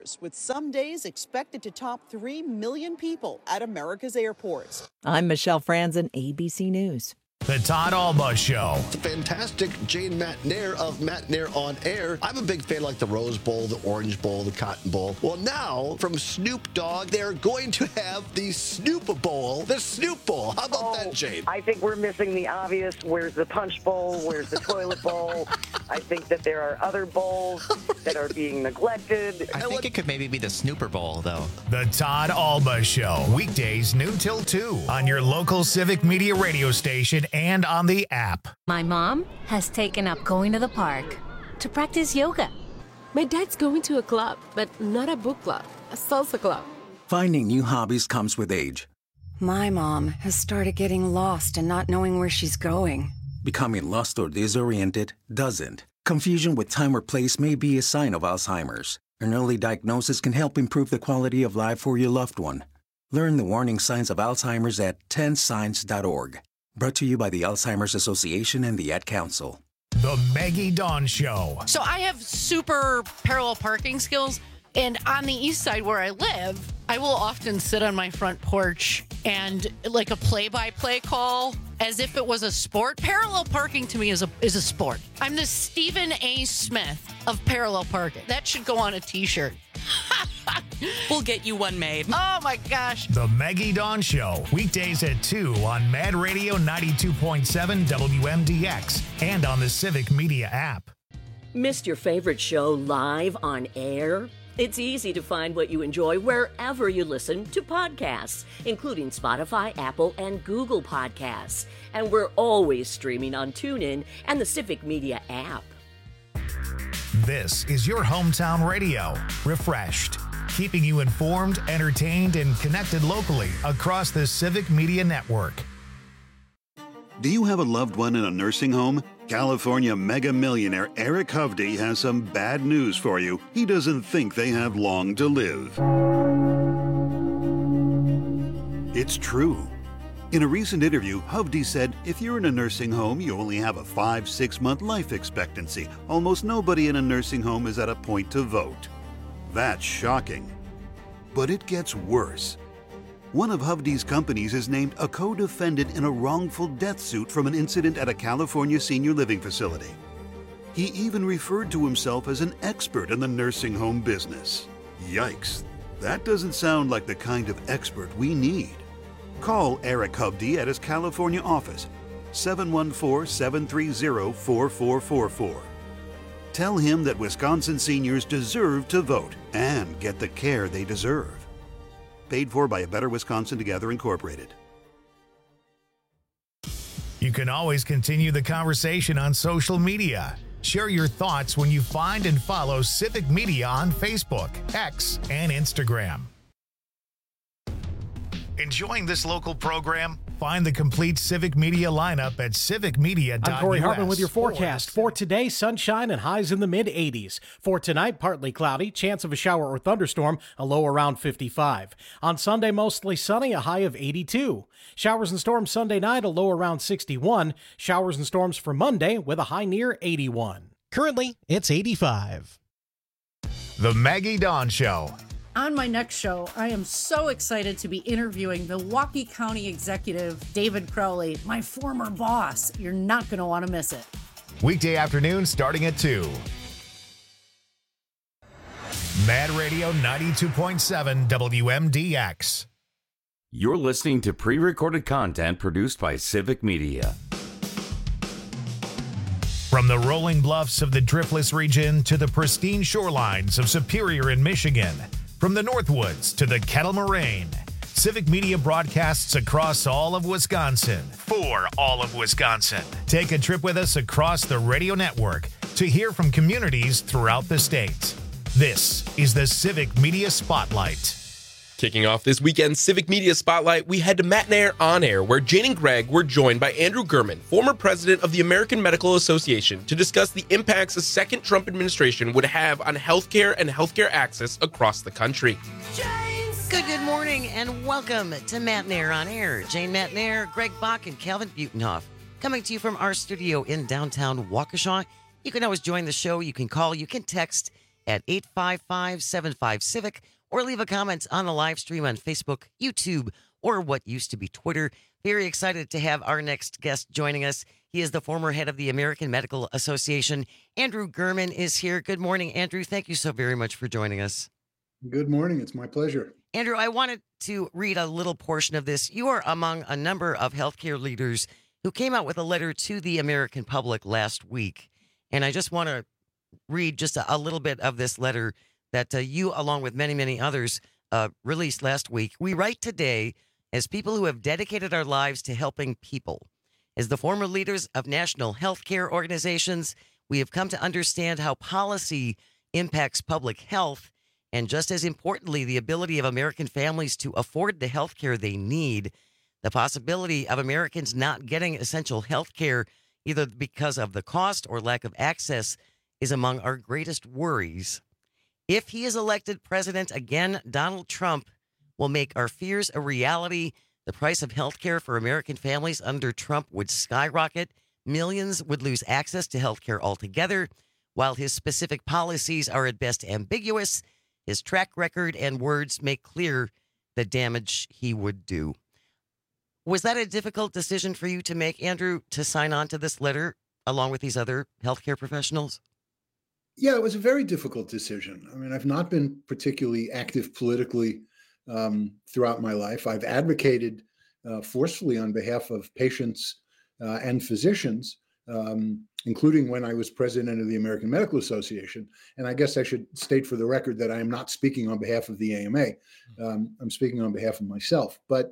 numbers, with some days expected to top 3 million people at America's airports. I'm Michelle Franzen, ABC News. The Todd Alba Show. The fantastic Jane Matnair of Matnair on Air. I'm a big fan like the Rose Bowl, the Orange Bowl, the Cotton Bowl. Well, now, from Snoop Dogg, they're going to have the Snoop Bowl. The Snoop Bowl. How about that, Jane? I think we're missing the obvious. Where's the Punch Bowl? Where's the Toilet Bowl? I think that there are other bowls that are being neglected. I think it could maybe be the Snooper Bowl, though. The Todd Alba Show. Weekdays noon till 2 on your local Civic Media radio station and on the app. My mom has taken up going to the park to practice yoga. My dad's going to a club, but not a book club, a salsa club. Finding new hobbies comes with age. My mom has started getting lost and not knowing where she's going. Becoming lost or disoriented doesn't. Confusion with time or place may be a sign of Alzheimer's. An early diagnosis can help improve the quality of life for your loved one. Learn the warning signs of Alzheimer's at 10signs.org. Brought to you by the Alzheimer's Association and the Ad Council. The Maggie Dawn Show. So I have super parallel parking skills, and on the east side where I live, I will often sit on my front porch and like a play-by-play call as if it was a sport. Parallel parking to me is a sport. I'm the Stephen A. Smith of parallel parking. That should go on a t-shirt. We'll get you one made. Oh my gosh. The Maggie Dawn Show. Weekdays at 2 on Mad Radio 92.7 WMDX and on the Civic Media app. Missed your favorite show live on air? It's easy to find what you enjoy wherever you listen to podcasts, including Spotify, Apple, and Google Podcasts. And we're always streaming on TuneIn and the Civic Media app. This is your hometown radio, refreshed, keeping you informed, entertained, and connected locally across the Civic Media Network. Do you have a loved one in a nursing home? California mega millionaire Eric Hovde has some bad news for you. He doesn't think they have long to live. It's true. In a recent interview, Hovde said, if you're in a nursing home, you only have a 5-6 month life expectancy. Almost nobody in a nursing home is at a point to vote. That's shocking. But it gets worse. One of Hovde's companies is named a co-defendant in a wrongful death suit from an incident at a California senior living facility. He even referred to himself as an expert in the nursing home business. Yikes, that doesn't sound like the kind of expert we need. Call Eric Hovde at his California office, 714-730-4444. Tell him that Wisconsin seniors deserve to vote and get the care they deserve. Paid for by A Better Wisconsin Together, Incorporated. You can always continue the conversation on social media. Share your thoughts when you find and follow Civic Media on Facebook, X, and Instagram. Enjoying this local program? Find the complete Civic Media lineup at civicmedia.us. I'm Corey Hartman with your forecast. For today, sunshine and highs in the mid-80s. For tonight, partly cloudy, chance of a shower or thunderstorm, a low around 55. On Sunday, mostly sunny, a high of 82. Showers and storms Sunday night, a low around 61. Showers and storms for Monday with a high near 81. Currently, it's 85. The Maggie Dawn Show. On my next show, I am so excited to be interviewing Milwaukee County Executive David Crowley, my former boss. You're not going to want to miss it. Weekday afternoon starting at 2. Mad Radio 92.7 WMDX. You're listening to pre-recorded content produced by Civic Media. From the rolling bluffs of the Driftless region to the pristine shorelines of Superior in Michigan, from the Northwoods to the Kettle Moraine, Civic Media broadcasts across all of Wisconsin for all of Wisconsin. Take a trip with us across the radio network to hear from communities throughout the state. This is the Civic Media Spotlight. Kicking off this weekend's Civic Media Spotlight, we head to Matnair On Air, where Jane and Greg were joined by Andrew Gurman, former president of the American Medical Association, to discuss the impacts a second Trump administration would have on healthcare and healthcare access across the country. Good morning, and welcome to Matnair On Air. Jane Matnair, Greg Bach, and Calvin Butenhoff, coming to you from our studio in downtown Waukesha. You can always join the show. You can call, you can text, at 855-75-CIVIC or leave a comment on the live stream on Facebook, YouTube, or what used to be Twitter. Very excited to have our next guest joining us. He is the former head of the American Medical Association. Andrew Gurman is here. Good morning, Andrew. Thank you so very much for joining us. Good morning. It's my pleasure. Andrew, I wanted to read a little portion of this. You are among a number of healthcare leaders who came out with a letter to the American public last week. And I just want to read just a little bit of this letter that you, along with many, many others, released last week. We write today as people who have dedicated our lives to helping people. As the former leaders of national healthcare organizations, we have come to understand how policy impacts public health, and just as importantly, the ability of American families to afford the health care they need. The possibility of Americans not getting essential health care, either because of the cost or lack of access, is among our greatest worries. If he is elected president again, Donald Trump will make our fears a reality. The price of health care for American families under Trump would skyrocket. Millions would lose access to health care altogether. While his specific policies are at best ambiguous, his track record and words make clear the damage he would do. Was that a difficult decision for you to make, Andrew, to sign on to this letter along with these other healthcare professionals? Yeah, it was a very difficult decision. I mean, I've not been particularly active politically throughout my life. I've advocated forcefully on behalf of patients and physicians, including when I was president of the American Medical Association. And I guess I should state for the record that I am not speaking on behalf of the AMA. I'm speaking on behalf of myself. But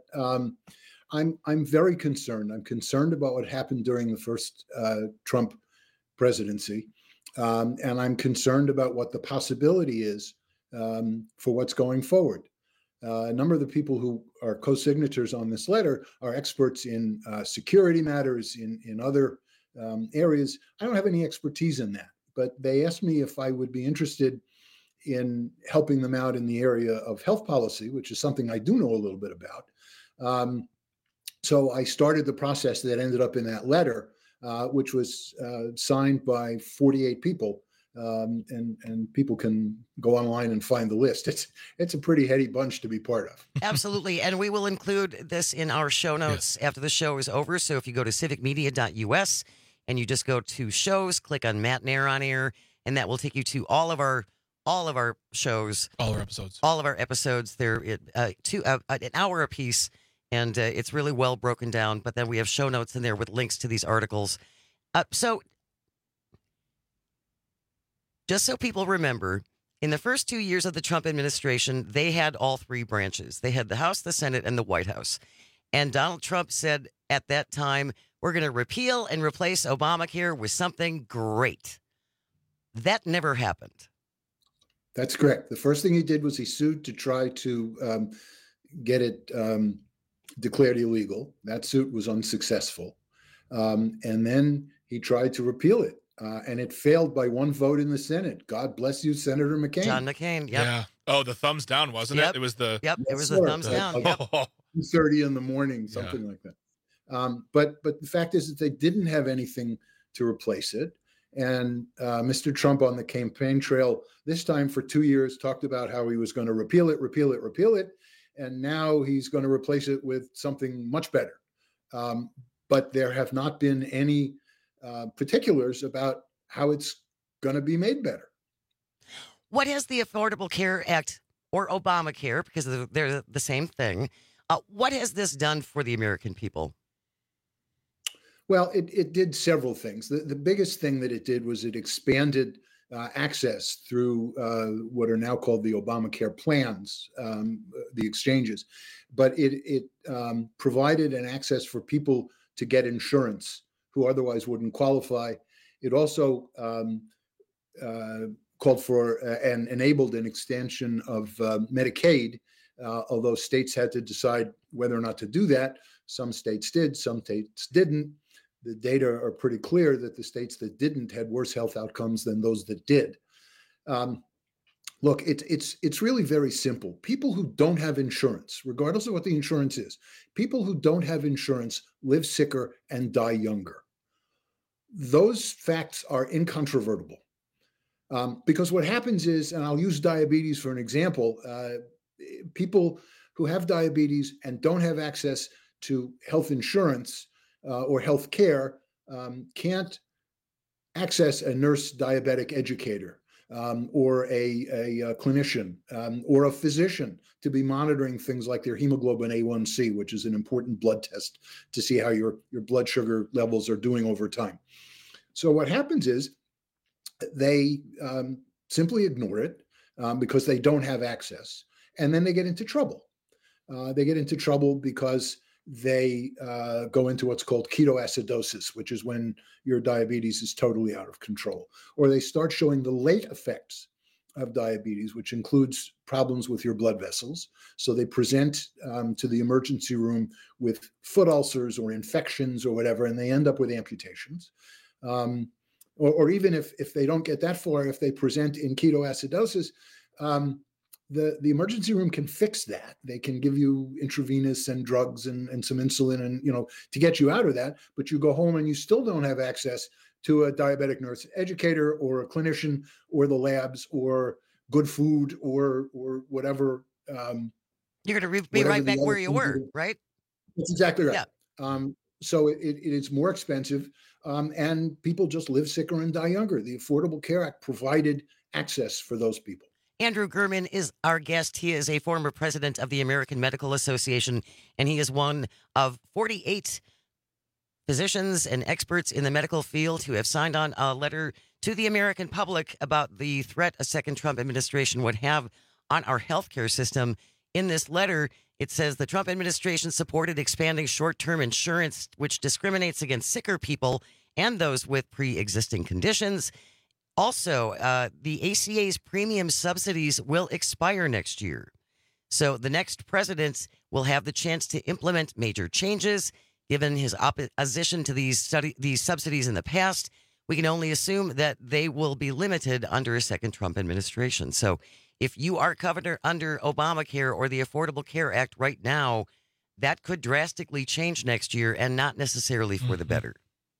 I'm very concerned. I'm concerned about what happened during the first Trump presidency. And I'm concerned about what the possibility is for what's going forward. A number of the people who are co-signatories on this letter are experts in security matters, in other areas. I don't have any expertise in that, but they asked me if I would be interested in helping them out in the area of health policy, which is something I do know a little bit about. So I started the process that ended up in that letter, which was signed by 48 people. And people can go online and find the list. It's a pretty heady bunch to be part of. Absolutely. And we will include this in our show notes after the show is over. So if you go to civicmedia.us and you just go to shows, click on Matt Nair on Air, and that will take you to all of our shows. All of our episodes. They're an hour apiece, and it's really well broken down. But then we have show notes in there with links to these articles. So just so people remember, in the first 2 years of the Trump administration, they had all three branches. They had the House, the Senate, and the White House. And Donald Trump said at that time, we're going to repeal and replace Obamacare with something great. That never happened. That's correct. The first thing he did was he sued to try to get it declared illegal. That suit was unsuccessful. And then he tried to repeal it. And it failed by one vote in the Senate. God bless you, Senator McCain. John McCain, yep. Yeah. Oh, the thumbs down, wasn't it? It was the... Yep, it was the thumbs down. Yep. 2:30 in the morning, something like that. But the fact is that they didn't have anything to replace it. And Mr. Trump on the campaign trail, this time for 2 years, talked about how he was going to repeal it. And now he's going to replace it with something much better. But there have not been any particulars about how it's going to be made better. What has the Affordable Care Act, or Obamacare, because they're the same thing, what has this done for the American people? Well, it did several things. The biggest thing that it did was it expanded access through what are now called the Obamacare plans, the exchanges. But it provided an access for people to get insurance who otherwise wouldn't qualify. It also called for and enabled an extension of Medicaid, although states had to decide whether or not to do that. Some states did, some states didn't. The data are pretty clear that the states that didn't had worse health outcomes than those that did. Look, it's really very simple. People who don't have insurance, regardless of what the insurance is, people who don't have insurance live sicker and die younger. Those facts are incontrovertible. Because what happens is, and I'll use diabetes for an example, people who have diabetes and don't have access to health insurance or health care can't access a nurse diabetic educator or a clinician or a physician to be monitoring things like their hemoglobin A1C, which is an important blood test to see how your blood sugar levels are doing over time. So what happens is they simply ignore it because they don't have access, and then they get into trouble. They get into trouble because they go into what's called ketoacidosis, which is when your diabetes is totally out of control, or they start showing the late effects of diabetes, which includes problems with your blood vessels. So they present to the emergency room with foot ulcers or infections or whatever, and they end up with amputations. Or even if they don't get that far, if they present in ketoacidosis, the emergency room can fix that. They can give you intravenous and drugs and some insulin and, to get you out of that. But you go home and you still don't have access to a diabetic nurse educator or a clinician or the labs or good food or whatever. You're going to be right back where you were, right? That's exactly right. Yeah. So it is more expensive, and people just live sicker and die younger. The Affordable Care Act provided access for those people. Andrew Gurman is our guest. He is a former president of the American Medical Association, and he is one of 48 physicians and experts in the medical field who have signed on a letter to the American public about the threat a second Trump administration would have on our healthcare system. In this letter, it says the Trump administration supported expanding short-term insurance, which discriminates against sicker people and those with pre-existing conditions. Also, the ACA's premium subsidies will expire next year. So the next president will have the chance to implement major changes. Given his opposition to these subsidies in the past, we can only assume that they will be limited under a second Trump administration. So if you are covered under Obamacare or the Affordable Care Act right now, that could drastically change next year and not necessarily for the better.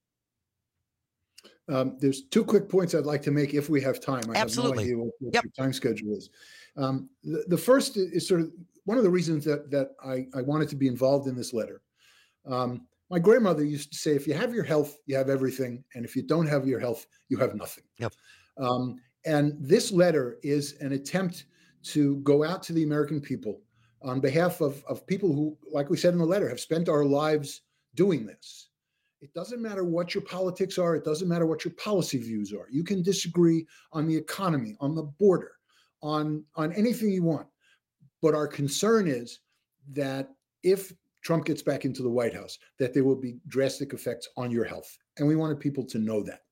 There's two quick points I'd like to make if we have time. I Absolutely. have no idea what your time schedule is. The first is sort of one of the reasons that I wanted to be involved in this letter. My grandmother used to say, if you have your health, you have everything. And if you don't have your health, you have nothing. Yep. And this letter is an attempt to go out to the American people on behalf of people who, like we said in the letter, have spent our lives doing this. It doesn't matter what your politics are. It doesn't matter what your policy views are. You can disagree on the economy, on the border, on anything you want. But our concern is that if Trump gets back into the White House, that there will be drastic effects on your health. And we wanted people to know that.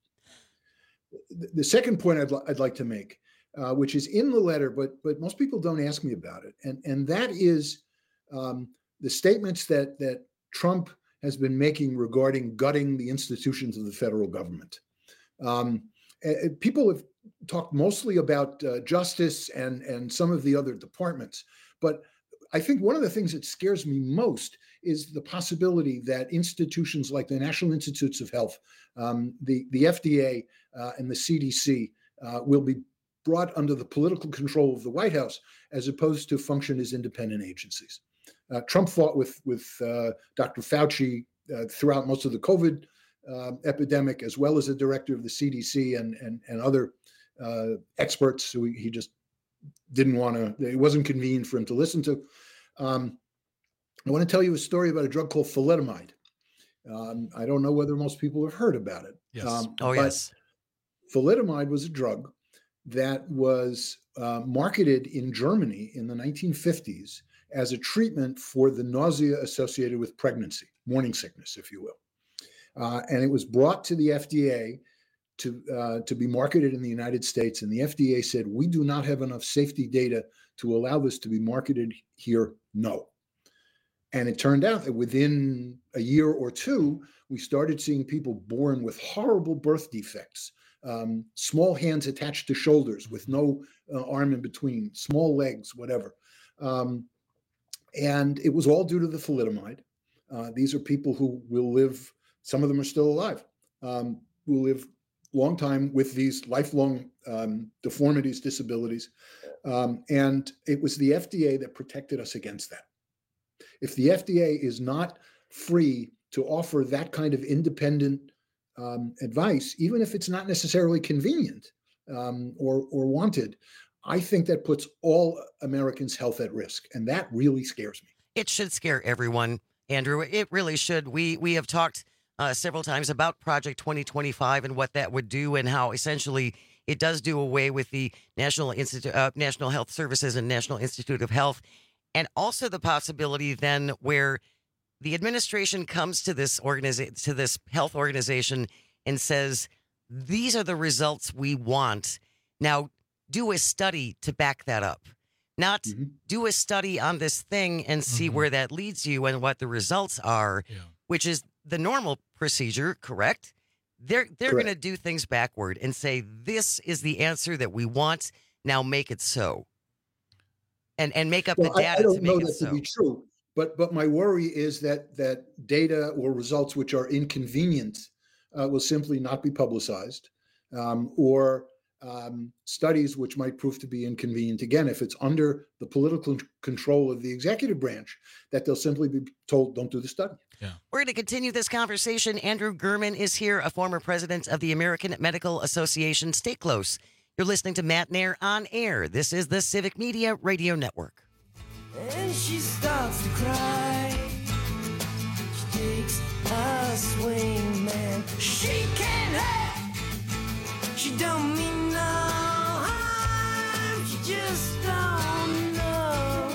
The second point I'd like to make, which is in the letter, but most people don't ask me about it, and that is the statements that Trump has been making regarding gutting the institutions of the federal government. People have talked mostly about justice and some of the other departments, but I think one of the things that scares me most is the possibility that institutions like the National Institutes of Health, the FDA, and the CDC will be brought under the political control of the White House as opposed to function as independent agencies. Trump fought with Dr. Fauci throughout most of the COVID epidemic, as well as the director of the CDC and other experts who he just didn't want to, it wasn't convenient for him to listen to. I want to tell you a story about a drug called thalidomide. I don't know whether most people have heard about it. Yes. Yes. Thalidomide was a drug that was marketed in Germany in the 1950s as a treatment for the nausea associated with pregnancy, morning sickness, if you will. And it was brought to the FDA to be marketed in the United States. And the FDA said, we do not have enough safety data to allow this to be marketed here. No. And it turned out that within a year or two, we started seeing people born with horrible birth defects, small hands attached to shoulders with no arm in between, small legs, whatever. And it was all due to the thalidomide. These are people who will live, some of them are still alive, who live long time with these lifelong deformities, disabilities. And it was the FDA that protected us against that. If the FDA is not free to offer that kind of independent advice, even if it's not necessarily convenient or wanted, I think that puts all Americans' health at risk. And that really scares me. It should scare everyone, Andrew. It really should. We have talked several times about Project 2025 and what that would do, and how essentially it does do away with the National Health Services and National Institute of Health, and also the possibility then where the administration comes to this health organization and says, these are the results we want. Now, do a study to back that up. Not do a study on this thing and see where that leads you and what the results are, which is the normal procedure, correct? They're going to do things backward and say, this is the answer that we want. Now make it so. And make up the data I don't to know make it that so. to be true, but my worry is that data or results which are inconvenient will simply not be publicized, or studies which might prove to be inconvenient, again, if it's under the political control of the executive branch, that they'll simply be told, don't do the study. We're going to continue this conversation. Andrew Gurman is here, a former president of the American Medical Association. Stay close. You're listening to Matt Nair on Air. This is the Civic Media Radio Network. And she starts to cry. She takes a swing, man. She can't help. She don't mean no harm. She just don't know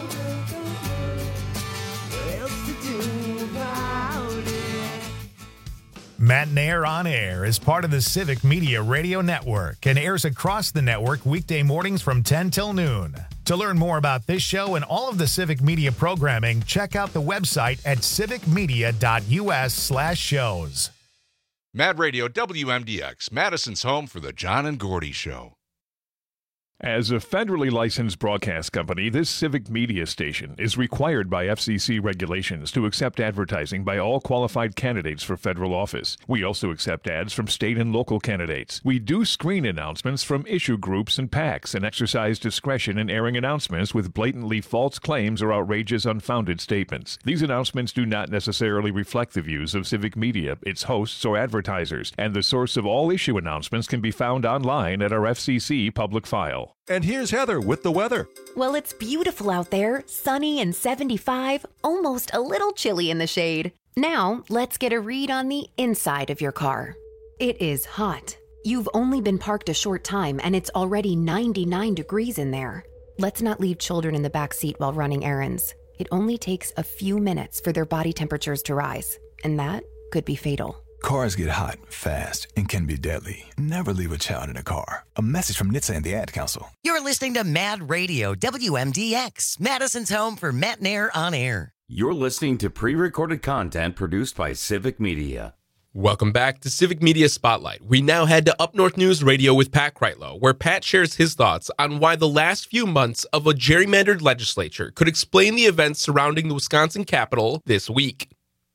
what else to do about it. Matt Nair on Air is part of the Civic Media Radio Network and airs across the network weekday mornings from 10 till noon. To learn more about this show and all of the Civic Media programming, check out the website at civicmedia.us/shows. Mad Radio WMDX, Madison's home for the John and Gordy Show. As a federally licensed broadcast company, this Civic Media station is required by FCC regulations to accept advertising by all qualified candidates for federal office. We also accept ads from state and local candidates. We do screen announcements from issue groups and PACs and exercise discretion in airing announcements with blatantly false claims or outrageous, unfounded statements. These announcements do not necessarily reflect the views of Civic Media, its hosts, or advertisers, and the source of all issue announcements can be found online at our FCC public file. And here's Heather with the weather. Well, it's beautiful out there, sunny and 75, almost a little chilly in the shade. Now, let's get a read on the inside of your car. It is hot. You've only been parked a short time and it's already 99 degrees in there. Let's not leave children in the back seat while running errands. It only takes a few minutes for their body temperatures to rise, and that could be fatal. Cars get hot, fast, and can be deadly. Never leave a child in a car. A message from NHTSA and the Ad Council. You're listening to Mad Radio, WMDX, Madison's home for Matt Nair on Air. You're listening to pre-recorded content produced by Civic Media. Welcome back to Civic Media Spotlight. We now head to Up North News Radio with Pat Kreitlow, where Pat shares his thoughts on why the last few months of a gerrymandered legislature could explain the events surrounding the Wisconsin Capitol this week.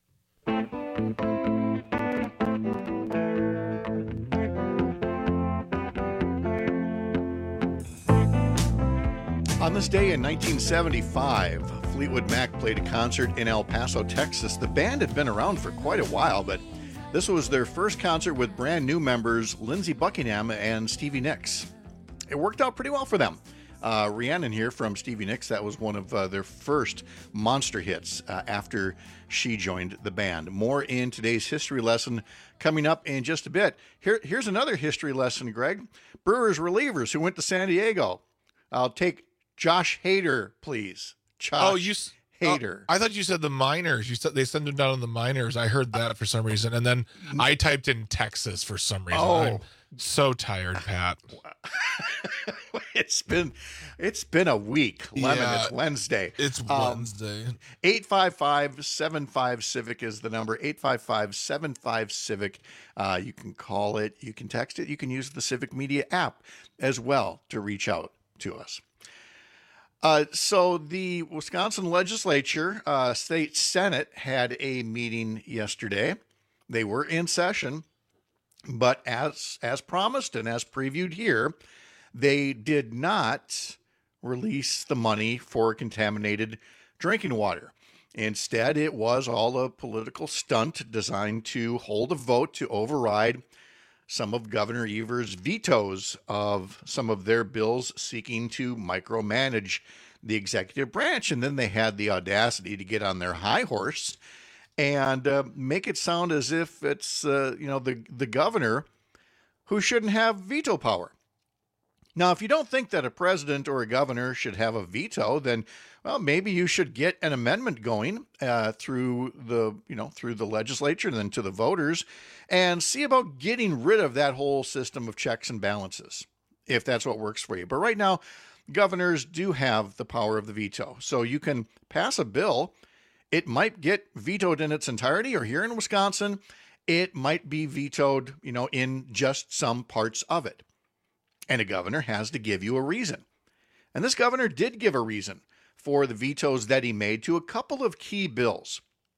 On this day in 1975, Fleetwood Mac played a concert in El Paso, Texas. The band had been around for quite a while, but this was their first concert with brand new members Lindsey Buckingham and Stevie Nicks. It worked out pretty well for them. Rhiannon here from Stevie Nicks, that was one of their first monster hits after she joined the band. More in today's history lesson coming up in just a bit. Here's another history lesson, Greg. Brewers relievers who went to San Diego. I'll take Josh Hader, please. Hader. I thought you said the minors. You said they send them down in the minors. I heard that for some reason, and then I typed in Texas for some reason. Oh. I'm so tired, Pat. It's been a week. It's Wednesday. It's Wednesday. 855-75-CIVIC is the number. 855-75-CIVIC. You can call it. You can text it. You can use the Civic Media app as well to reach out to us. So the Wisconsin legislature, state Senate, had a meeting yesterday. They were in session, But as promised and as previewed here, they did not release the money for contaminated drinking water. Instead, it was all a political stunt designed to hold a vote to override some of Governor Evers' vetoes of some of their bills seeking to micromanage the executive branch. And then they had the audacity to get on their high horse and make it sound as if it's the governor who shouldn't have veto power. Now, if you don't think that a president or a governor should have a veto, then, well, maybe you should get an amendment going through the legislature and then to the voters, and see about getting rid of that whole system of checks and balances, if that's what works for you. But right now, governors do have the power of the veto. So you can pass a bill. It might get vetoed in its entirety, or here in Wisconsin, it might be vetoed, in just some parts of it. And a governor has to give you a reason. And this governor did give a reason for the vetoes that he made to a couple of key bills.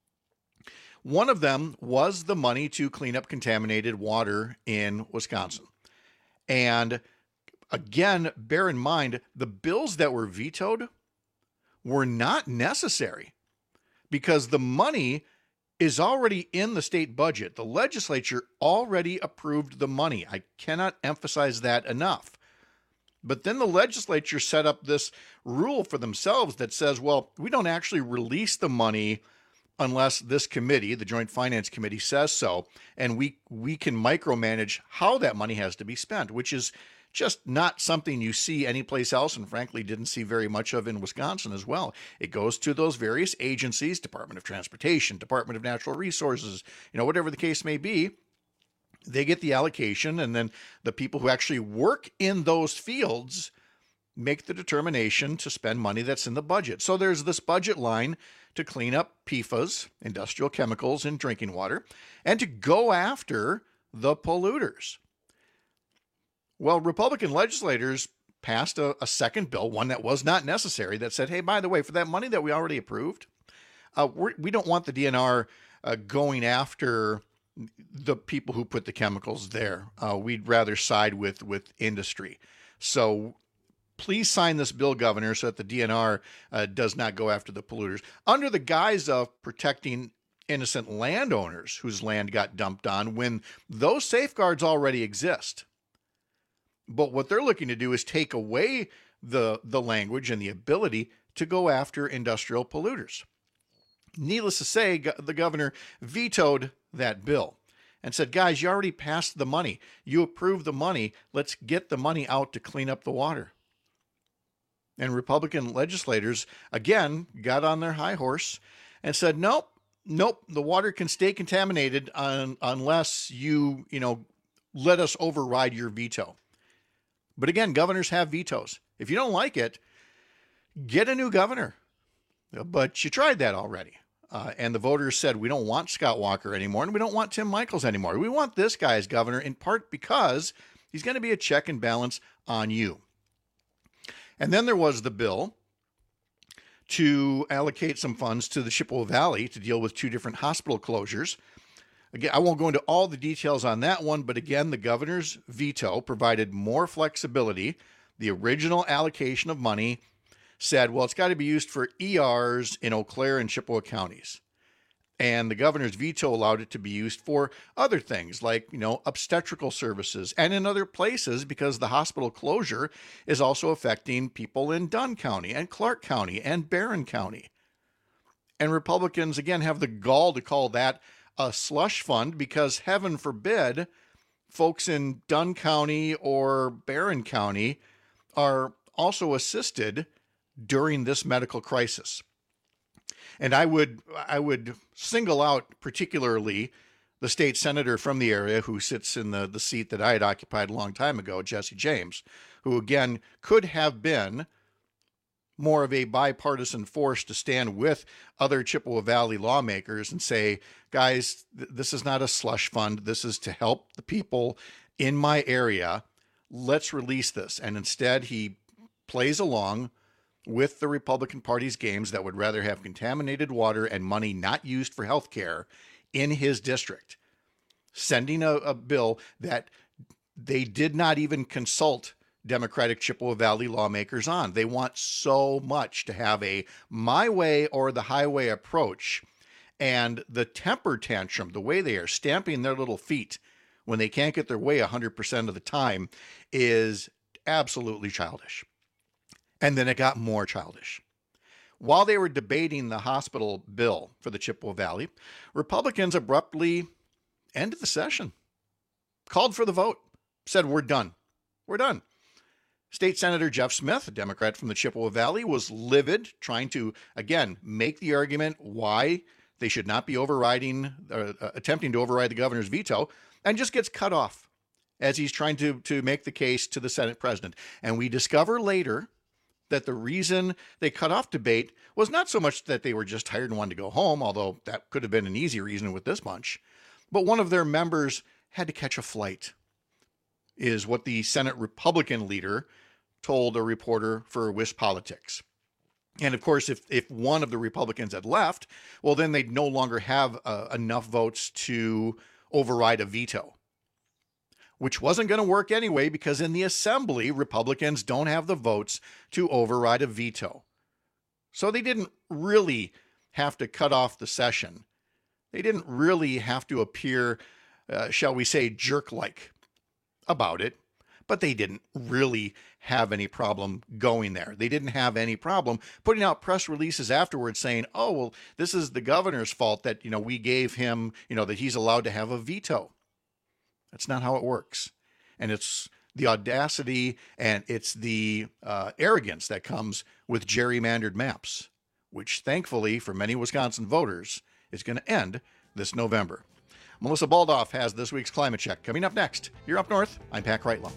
One of them was the money to clean up contaminated water in Wisconsin. And again, bear in mind, the bills that were vetoed were not necessary because the money is already in the state budget. The legislature already approved the money. I cannot emphasize that enough. But then the legislature set up this rule for themselves that says, well, we don't actually release the money unless this committee, the Joint Finance Committee, says so. And we can micromanage how that money has to be spent, which is just not something you see anyplace else, and frankly didn't see very much of in Wisconsin as well. It goes to those various agencies, Department of Transportation, Department of Natural Resources, whatever the case may be. They get the allocation, and then the people who actually work in those fields make the determination to spend money that's in the budget. So there's this budget line to clean up PFAS, industrial chemicals in drinking water, and to go after the polluters. Well, Republican legislators passed a second bill, one that was not necessary, that said, hey, by the way, for that money that we already approved, we don't want the DNR going after the people who put the chemicals there. We'd rather side with industry. So please sign this bill, Governor, so that the DNR does not go after the polluters, under the guise of protecting innocent landowners whose land got dumped on when those safeguards already exist. But what they're looking to do is take away the language and the ability to go after industrial polluters. Needless to say, the governor vetoed that bill and said, guys, you already passed the money. You approved the money. Let's get the money out to clean up the water. And Republican legislators, again, got on their high horse and said, nope, the water can stay contaminated unless you let us override your veto. But again, governors have vetoes. If you don't like it, get a new governor. But you tried that already. And the voters said, we don't want Scott Walker anymore, and we don't want Tim Michels anymore. We want this guy as governor, in part because he's going to be a check and balance on you. And then there was the bill to allocate some funds to the Chippewa Valley to deal with 2 different hospital closures. Again, I won't go into all the details on that one, but again, the governor's veto provided more flexibility. The original allocation of money said, well, it's got to be used for ERs in Eau Claire and Chippewa counties. And the governor's veto allowed it to be used for other things like, obstetrical services and in other places, because the hospital closure is also affecting people in Dunn County and Clark County and Barron County. And Republicans, again, have the gall to call that a slush fund because, heaven forbid, folks in Dunn County or Barron County are also assisted during this medical crisis. And I would single out particularly the state senator from the area who sits in the seat that I had occupied a long time ago, Jesse James, who again could have been more of a bipartisan force to stand with other Chippewa Valley lawmakers and say, guys, this is not a slush fund. This is to help the people in my area. Let's release this. And instead, he plays along with the Republican Party's games that would rather have contaminated water and money not used for health care in his district. sending a bill that they did not even consult Democratic Chippewa Valley lawmakers on. They want so much to have a my way or the highway approach. And the temper tantrum, the way they are stamping their little feet when they can't get their way 100% of the time, is absolutely childish. And then it got more childish. While they were debating the hospital bill for the Chippewa Valley, Republicans abruptly ended the session, called for the vote, said, we're done. We're done. State Senator Jeff Smith, a Democrat from the Chippewa Valley, was livid, trying to, again, make the argument why they should not be attempting to override the governor's veto, and just gets cut off as he's trying to make the case to the Senate president. And we discover later that the reason they cut off debate was not so much that they were just tired and wanted to go home, although that could have been an easy reason with this bunch, but one of their members had to catch a flight, is what the Senate Republican leader told a reporter for Wisp Politics. And of course, if one of the Republicans had left, well, then they'd no longer have enough votes to override a veto, which wasn't going to work anyway, because in the Assembly, Republicans don't have the votes to override a veto. So they didn't really have to cut off the session. They didn't really have to appear, shall we say, jerk-like about it, but they didn't really have any problem going there. They didn't have any problem putting out press releases afterwards saying, oh, well, this is the governor's fault that, we gave him, that he's allowed to have a veto. That's not how it works. And it's the audacity and it's the arrogance that comes with gerrymandered maps, which thankfully for many Wisconsin voters is going to end this November. Melissa Baldoff has this week's Climate Check. Coming up next, you're Up North. I'm Pat Kreitlow.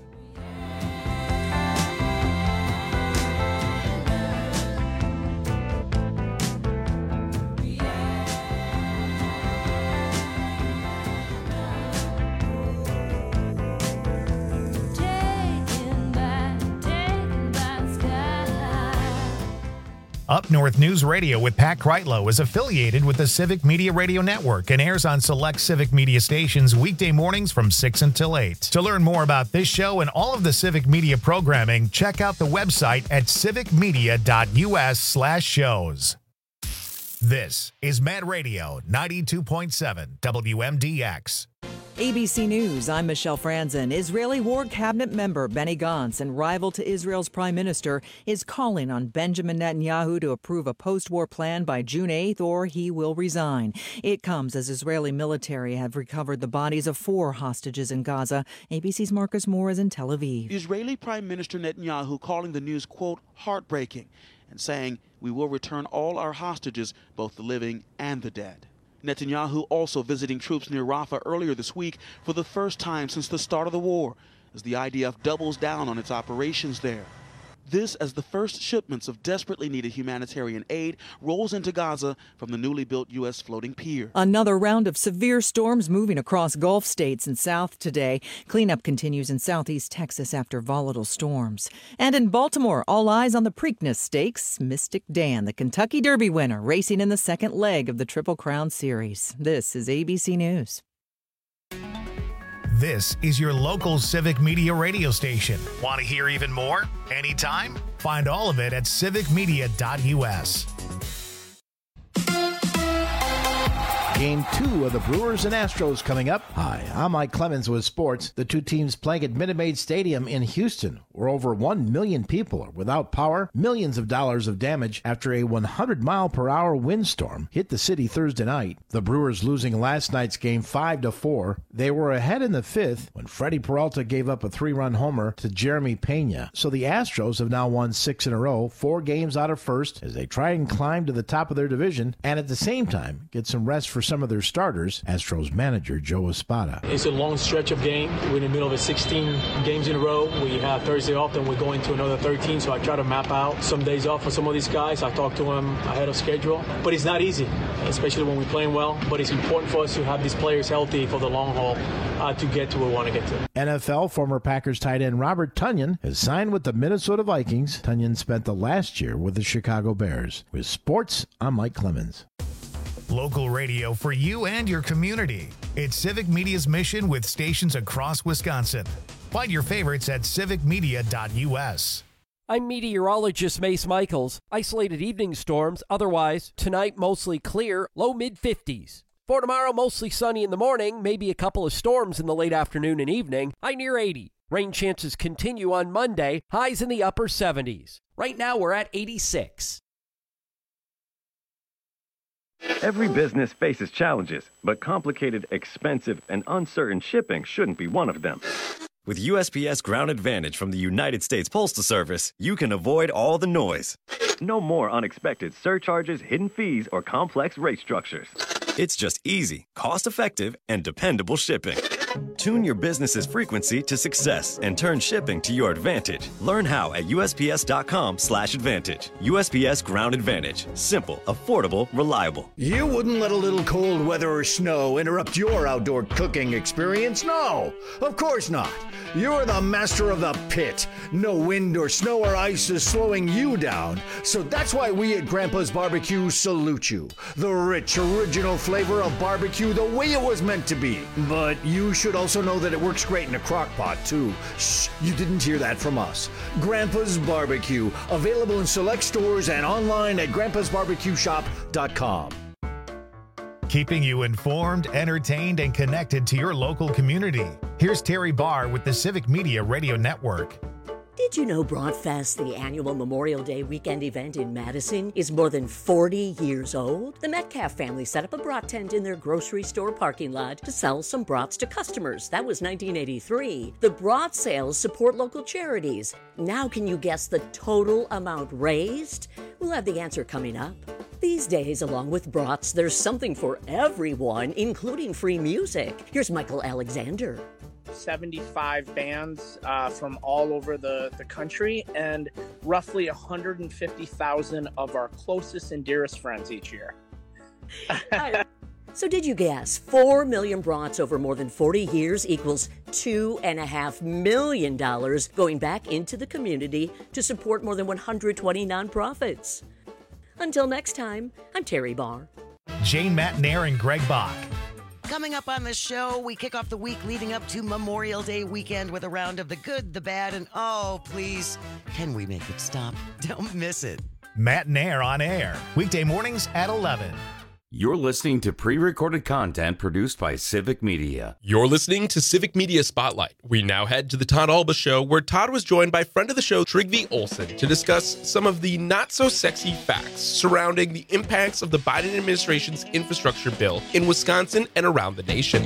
Up North News Radio with Pat Kreitlow is affiliated with the Civic Media Radio Network and airs on select Civic Media stations weekday mornings from 6 until 8. To learn more about this show and all of the Civic Media programming, check out the website at civicmedia.us/shows. This is Mad Radio 92.7 WMDX. ABC News, I'm Michelle Franzen. Israeli War Cabinet member Benny Gantz and rival to Israel's prime minister is calling on Benjamin Netanyahu to approve a post-war plan by June 8th or he will resign. It comes as Israeli military have recovered the bodies of 4 hostages in Gaza. ABC's Marcus Moore is in Tel Aviv. Israeli Prime Minister Netanyahu calling the news, quote, heartbreaking, and saying we will return all our hostages, both the living and the dead. Netanyahu also visiting troops near Rafah earlier this week for the first time since the start of the war, as the IDF doubles down on its operations there. This as the first shipments of desperately needed humanitarian aid rolls into Gaza from the newly built U.S. floating pier. Another round of severe storms moving across Gulf states and south today. Cleanup continues in southeast Texas after volatile storms. And in Baltimore, all eyes on the Preakness Stakes. Mystic Dan, the Kentucky Derby winner, racing in the second leg of the Triple Crown Series. This is ABC News. This is your local Civic Media radio station. Want to hear even more? Anytime? Find all of it at civicmedia.us. Game 2 of the Brewers and Astros coming up. Hi, I'm Mike Clemens with sports. The two teams playing at Minute Maid Stadium in Houston, where over 1 million people are without power, millions of dollars of damage after a 100-mile-per-hour windstorm hit the city Thursday night. The Brewers losing last night's game 5-4. They were ahead in the 5th when Freddie Peralta gave up a 3-run homer to Jeremy Pena. So the Astros have now won 6 in a row, 4 games out of first, as they try and climb to the top of their division and at the same time get some rest for some of their starters. Astros manager Joe Espada. It's a long stretch of game. We're in the middle of 16 games in a row. We have Thursday off, then we're going to another 13, so I try to map out some days off for some of these guys. I talk to them ahead of schedule, but it's not easy, especially when we're playing well, but it's important for us to have these players healthy for the long haul to get to where we want to get to. NFL former Packers tight end Robert Tonyan has signed with the Minnesota Vikings. Tonyan spent the last year with the Chicago Bears. With sports, I'm Mike Clemens. Local radio for you and your community. It's Civic Media's mission with stations across Wisconsin. Find your favorites at civicmedia.us. I'm meteorologist Mace Michaels. Isolated evening storms, otherwise tonight mostly clear, low mid-50s. For tomorrow, mostly sunny in the morning, maybe a couple of storms in the late afternoon and evening, high near 80. Rain chances continue on Monday, highs in the upper 70s. Right now we're at 86. Every business faces challenges, but complicated, expensive, and uncertain shipping shouldn't be one of them. With USPS Ground Advantage from the United States Postal Service, you can avoid all the noise. No more unexpected surcharges, hidden fees, or complex rate structures. It's just easy, cost-effective, and dependable shipping. Tune your business's frequency to success and turn shipping to your advantage. Learn how at USPS.com/advantage. USPS Ground Advantage. Simple, affordable, reliable. You wouldn't let a little cold weather or snow interrupt your outdoor cooking experience? No, of course not. You're the master of the pit. No wind or snow or ice is slowing you down. So that's why we at Grandpa's Barbecue salute you. The rich, original flavor of barbecue the way it was meant to be. But you should also know that it works great in a crock pot, too. Shh, you didn't hear that from us. Grandpa's Barbecue, available in select stores and online at grandpasbarbecueshop.com. Keeping you informed, entertained, and connected to your local community. Here's Terry Barr with the Civic Media Radio Network. Did you know Broadfest, the annual Memorial Day weekend event in Madison, is more than 40 years old? The Metcalf family set up a brat tent in their grocery store parking lot to sell some brats to customers. That was 1983. The brat sales support local charities. Now can you guess the total amount raised? We'll have the answer coming up. These days, along with brats, there's something for everyone, including free music. Here's Michael Alexander. 75 bands from all over the country, and roughly 150,000 of our closest and dearest friends each year. So did you guess 4 million brats over more than 40 years equals $2.5 million going back into the community to support more than 120 nonprofits? Until next time, I'm Terry Barr. Jane Matnair and Greg Bach. Coming up on the show, we kick off the week leading up to Memorial Day weekend with a round of the good, the bad, and oh, please, can we make it stop? Don't miss it. Matnair on air, weekday mornings at 11. You're listening to pre-recorded content produced by Civic Media. You're listening to Civic Media Spotlight. We now head to the Todd Alba Show, where Todd was joined by friend of the show, Trygve Olsen, to discuss some of the not-so-sexy facts surrounding the impacts of the Biden administration's infrastructure bill in Wisconsin and around the nation.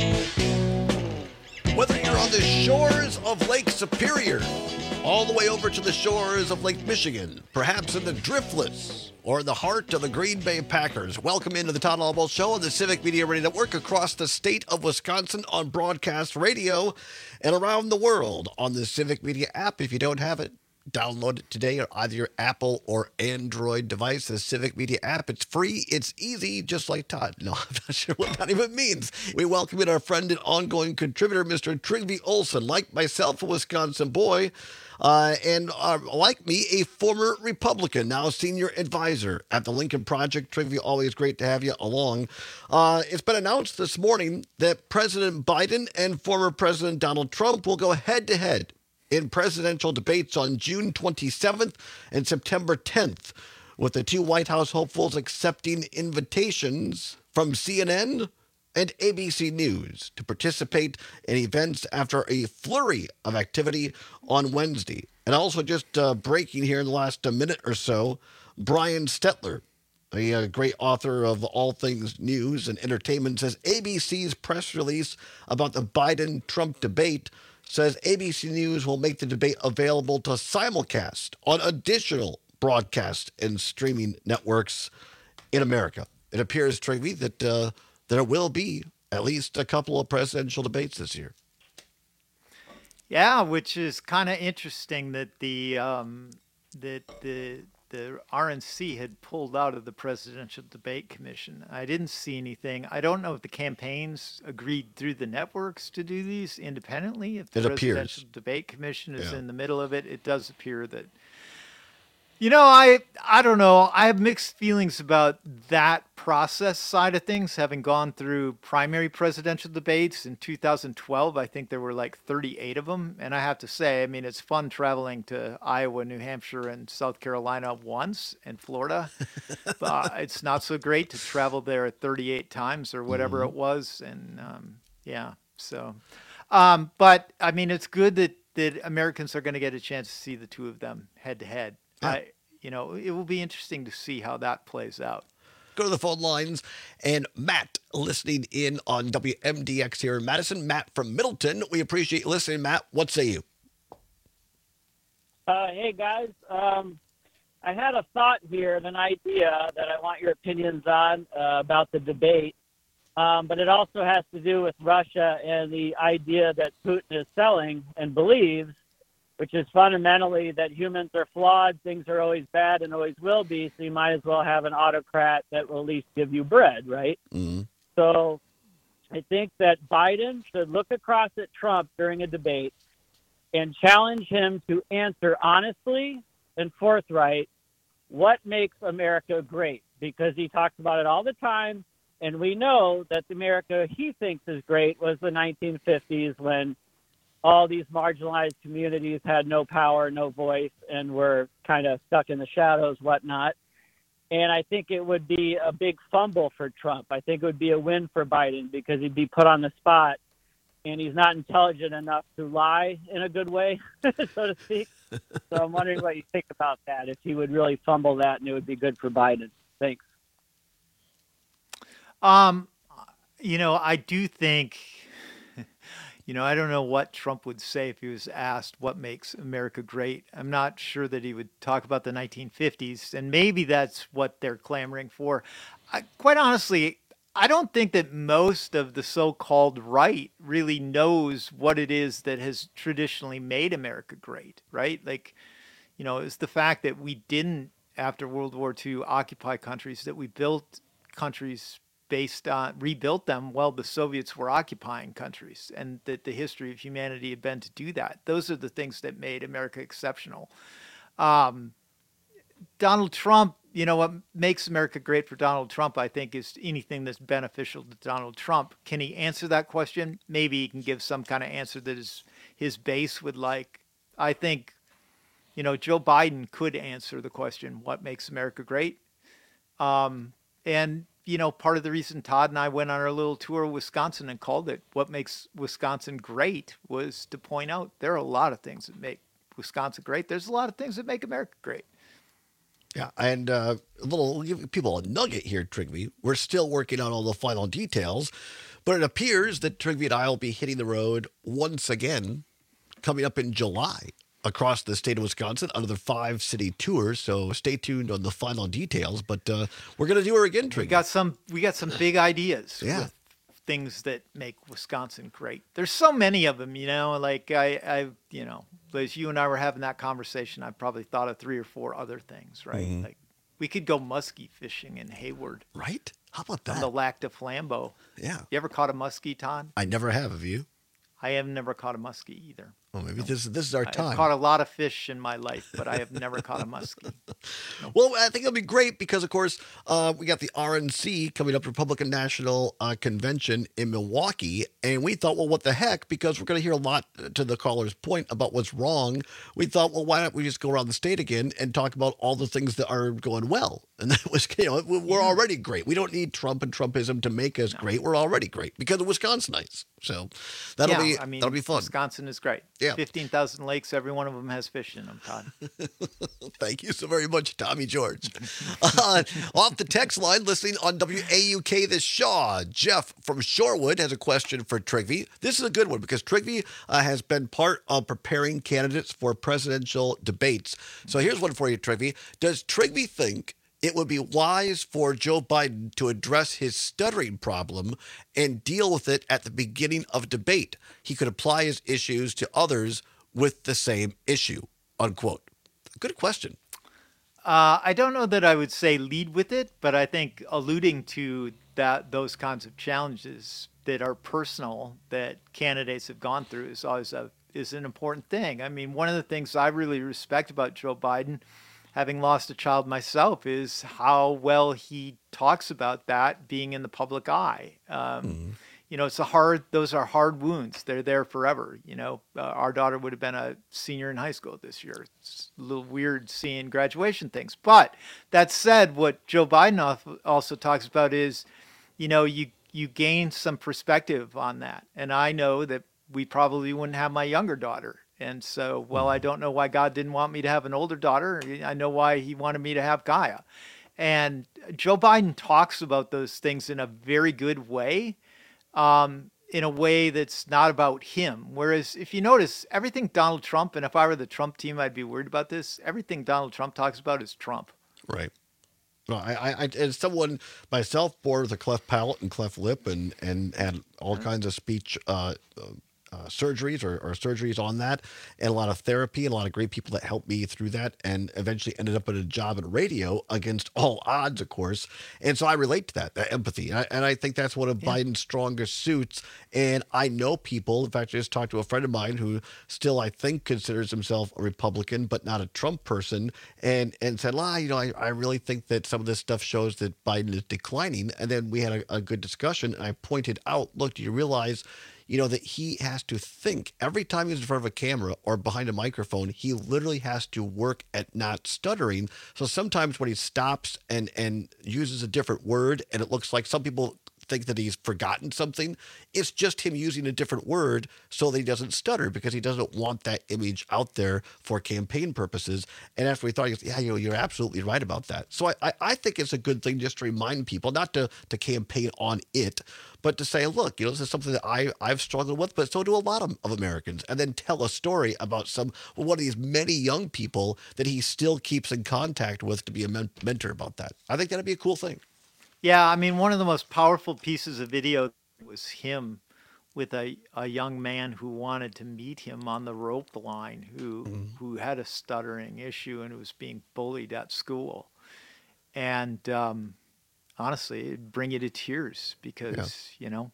Whether you're on the shores of Lake Superior, all the way over to the shores of Lake Michigan, perhaps in the Driftless, or in the heart of the Green Bay Packers, welcome into the Todd Alba Show on the Civic Media Radio Network across the state of Wisconsin on broadcast radio and around the world on the Civic Media app. If you don't have it, download it today on either your Apple or Android device, the Civic Media app. It's free, it's easy, just like Todd. No, I'm not sure what that even means. We welcome in our friend and ongoing contributor, Mr. Trygve Olsen, like myself, a Wisconsin boy, and like me, a former Republican, now senior advisor at the Lincoln Project. Trygve, always great to have you along. It's been announced this morning that President Biden and former President Donald Trump will go head-to-head in presidential debates on June 27th and September 10th, with the two White House hopefuls accepting invitations from CNN and ABC News to participate in events after a flurry of activity on Wednesday. And also just breaking here in the last minute or so, Brian Stetler, a great author of All Things News and Entertainment, says ABC's press release about the Biden-Trump debate says ABC News will make the debate available to simulcast on additional broadcast and streaming networks in America. It appears, Trygve, that there will be at least a couple of presidential debates this year. Yeah, which is kind of interesting that the RNC had pulled out of the Presidential Debate Commission. I didn't see anything. I don't know if the campaigns agreed through the networks to do these independently. If the Presidential Debate Commission is in the middle of it, it does appear that, I don't know. I have mixed feelings about that process side of things, having gone through primary presidential debates in 2012. I think there were like 38 of them. And I have to say, I mean, it's fun traveling to Iowa, New Hampshire, and South Carolina once, and Florida. But it's not so great to travel there 38 times or whatever it was. And but I mean, it's good that Americans are going to get a chance to see the two of them head to head. It will be interesting to see how that plays out. Go to the phone lines. And Matt, listening in on WMDX here in Madison. Matt from Middleton. We appreciate you listening, Matt. What say you? Hey, guys. I had a thought here, an idea that I want your opinions on about the debate. But it also has to do with Russia and the idea that Putin is selling and believes, which is fundamentally that humans are flawed, things are always bad and always will be, so you might as well have an autocrat that will at least give you bread, right? Mm-hmm. So I think that Biden should look across at Trump during a debate and challenge him to answer honestly and forthright what makes America great, because he talks about it all the time, and we know that the America he thinks is great was the 1950s when all these marginalized communities had no power, no voice, and were kind of stuck in the shadows, whatnot. And I think it would be a big fumble for Trump. I think it would be a win for Biden because he'd be put on the spot, and he's not intelligent enough to lie in a good way, so to speak. So I'm wondering what you think about that, if he would really fumble that and it would be good for Biden. Thanks. I do think, I don't know what Trump would say if he was asked what makes America great. I'm not sure that he would talk about the 1950s, and maybe that's what they're clamoring for. Quite honestly, I don't think that most of the so-called right really knows what it is that has traditionally made America great, right? Like, it's the fact that we didn't, after World War II, occupy countries, that we built countries rebuilt them while the Soviets were occupying countries, and that the history of humanity had been to do that. Those are the things that made America exceptional. Donald Trump, what makes America great for Donald Trump, I think, is anything that's beneficial to Donald Trump. Can he answer that question? Maybe he can give some kind of answer that his base would like. I think, Joe Biden could answer the question, what makes America great? And part of the reason Todd and I went on our little tour of Wisconsin and called it What Makes Wisconsin Great was to point out there are a lot of things that make Wisconsin great. There's a lot of things that make America great. Yeah, and give people a nugget here, Trygve. We're still working on all the final details, but it appears that Trygve and I will be hitting the road once again coming up in July across the state of Wisconsin under the 5-city tour. So stay tuned on the final details. But we're going to do her again, Trygve. We got some big ideas. Yeah. With things that make Wisconsin great. There's so many of them, like as you and I were having that conversation, I probably thought of 3 or 4 other things, right? Mm-hmm. Like we could go muskie fishing in Hayward. Right? How about that? On the Lac de Flambeau. Yeah. You ever caught a muskie, Todd? I never have you? I have never caught a muskie either. Well, maybe this is our time. I've caught a lot of fish in my life, but I have never caught a muskie. Well, I think it'll be great because, of course, we got the RNC coming up, Republican National Convention in Milwaukee. And we thought, well, what the heck? Because we're going to hear a lot to the caller's point about what's wrong. We thought, well, why don't we just go around the state again and talk about all the things that are going well? And that was, we're already great. We don't need Trump and Trumpism to make us great. We're already great because of Wisconsinites. So that'll be fun. Wisconsin is great. Yeah. 15,000 lakes. Every one of them has fish in them, Todd. Thank you so very much, Tommy George. Off the text line, listening on WAUK, this Shaw. Jeff from Shorewood has a question for Trygve. This is a good one because Trygve has been part of preparing candidates for presidential debates. So here's one for you, Trygve. Does Trygve think it would be wise for Joe Biden to address his stuttering problem and deal with it at the beginning of debate? He could apply his issues to others with the same issue, unquote. Good question. I don't know that I would say lead with it, but I think alluding to those kinds of challenges that are personal that candidates have gone through is always is an important thing. I mean, one of the things I really respect about Joe Biden having lost a child myself, is how well he talks about that being in the public eye. You know, those are hard wounds. They're there forever. You know, our daughter would have been a senior in high school this year. It's a little weird seeing graduation things. But that said, what Joe Biden also talks about is, you know, you gain some perspective on that. And I know that we probably wouldn't have my younger daughter. And so, well, I don't know why God didn't want me to have an older daughter. I know why he wanted me to have Gaia. And Joe Biden talks about those things in a very good way. In a way that's not about him. Whereas if you notice, everything Donald Trump, and if I were the Trump team, I'd be worried about this, everything Donald Trump talks about is Trump. Right. Well, I as someone myself born with a cleft palate and cleft lip and had all kinds of speech surgeries or surgeries on that, and a lot of therapy and a lot of great people that helped me through that, and eventually ended up at a job in radio against all odds, of course. And so I relate to that empathy. And I think that's one of Biden's strongest suits. And I know people, in fact, I just talked to a friend of mine who still, I think, considers himself a Republican, but not a Trump person, and said, you know, I really think that some of this stuff shows that Biden is declining. And then we had a good discussion, and I pointed out, look, do you realize, you know, that he has to think every time he's in front of a camera or behind a microphone, he literally has to work at not stuttering. So sometimes when he stops and uses a different word, and it looks like some people think that he's forgotten something, it's just him using a different word so that he doesn't stutter, because he doesn't want that image out there for campaign purposes. And after we thought, he goes, yeah, you know, you're absolutely right about that. So I think it's a good thing just to remind people, not to campaign on it, but to say, look, you know, this is something that I've struggled with, but so do a lot of Americans. And then tell a story about one of these many young people that he still keeps in contact with to be a mentor about that. I think that'd be a cool thing. Yeah, I mean, one of the most powerful pieces of video was him with a young man who wanted to meet him on the rope line, who had a stuttering issue and was being bullied at school. And honestly, it'd bring you to tears, because, you know,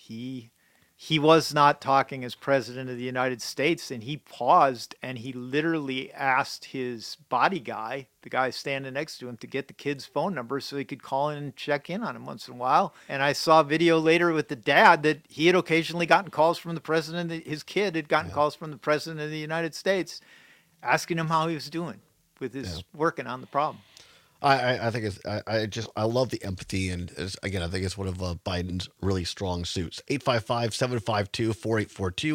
he was not talking as president of the United States, and he paused and he literally asked his body guy, the guy standing next to him, to get the kid's phone number so he could call in and check in on him once in a while. And I saw a video later with the dad that he had occasionally gotten calls from the president, his kid had gotten calls from the president of the United States asking him how he was doing with his working on the problem. I think I love the empathy, and again, I think it's one of Biden's really strong suits. 855-752-4842,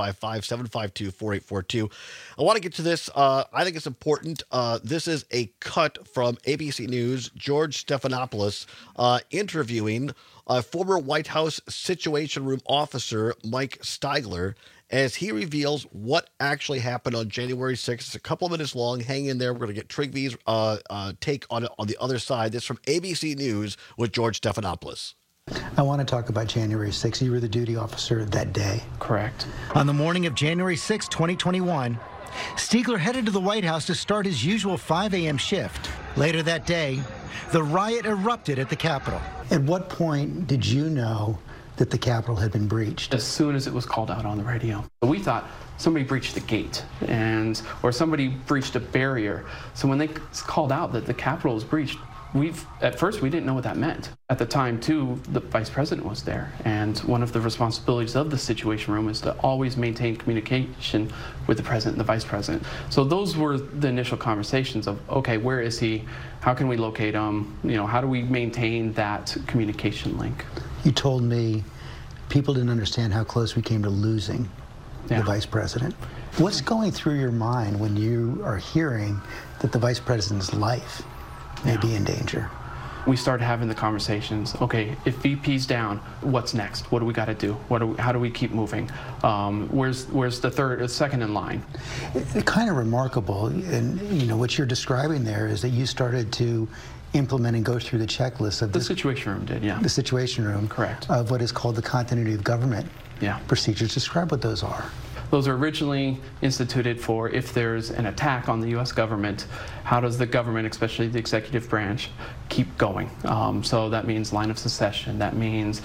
855-752-4842. I want to get to this. I think it's important. This is a cut from ABC News, George Stephanopoulos interviewing former White House Situation Room officer Mike Stigler, as he reveals what actually happened on January 6th. It's a couple of minutes long. Hang in there. We're going to get Trigvy's take on it on the other side. This is from ABC News with George Stephanopoulos. I want to talk about January 6th. You were the duty officer that day. Correct. On the morning of January 6, 2021, Stigler headed to the White House to start his usual 5 a.m. shift. Later that day, the riot erupted at the Capitol. At what point did you know that the Capitol had been breached? As soon as it was called out on the radio. We thought somebody breached the gate, or somebody breached a barrier. So when they called out that the Capitol was breached, at first we didn't know what that meant. At the time, too, the vice president was there, and one of the responsibilities of the Situation Room is to always maintain communication with the president and the vice president. So those were the initial conversations of, okay, where is he? How can we locate him? You know, how do we maintain that communication link? You told me people didn't understand how close we came to losing the vice president. What's going through your mind when you are hearing that the vice president's life may be in danger? We started having the conversations. Okay, if VP's down, what's next? What do we got to do? How do we keep moving? Where's the second in line? It's kind of remarkable, and you know what you're describing there is that you started to implement and go through the checklist of the Situation Room did, the Situation Room, correct, of what is called the continuity of government procedures. Describe what those are. Those are originally instituted for if there's an attack on the U.S. government, how does the government, especially the executive branch, keep going? So that means line of succession. That means